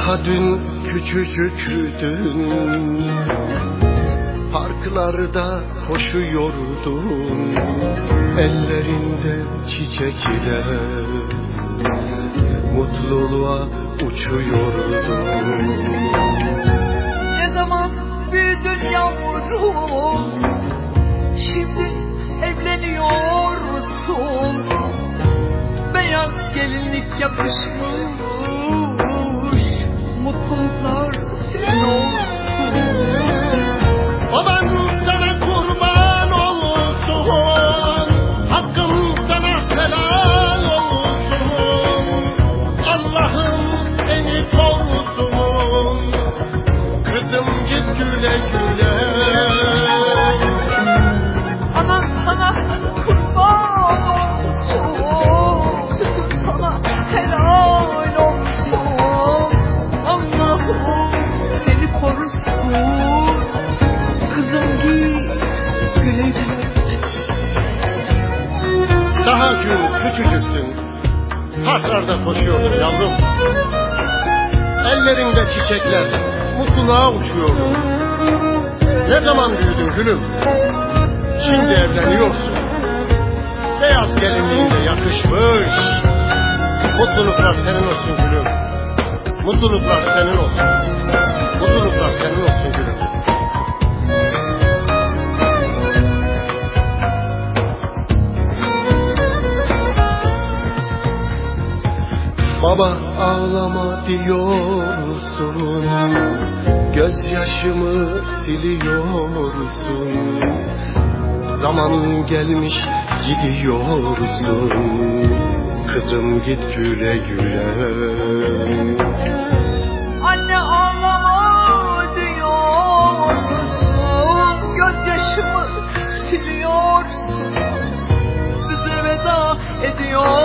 Daha dün küçücüktün, parklarda koşuyordun, ellerinde çiçekler, mutluluğa uçuyordun. Ne zaman büyüdün yavrum, şimdi evleniyorsun. Beyaz gelinlik yakışmış, mutluluklar senin olsun. Baban sana kurban olsun, hakkım sana helal olsun. Allah'ım seni korusun, kızım git güle güle. Anan sana kurban olsun, sütüm sana helal olsun. Allah'ım seni korusun, kızım git güle güle. Daha gün küçücüksün, parklarda koşuyordun yavrum. Ellerinde çiçekler, mutluluğa uçuyordun. Ne zaman büyüdün gülüm? Şimdi evleniyorsun. Beyaz gelinliğinde yakışmış. Mutluluklar senin olsun gülüm. Mutluluklar senin olsun. Mutluluklar senin olsun gülüm. Baba ağlama diyorsun, gözyaşımı siliyorsun. Zaman gelmiş gidiyorsun, kızım git güle güle. Anne ağlama diyorsun, gözyaşımı siliyorsun. Bize veda ediyorsun.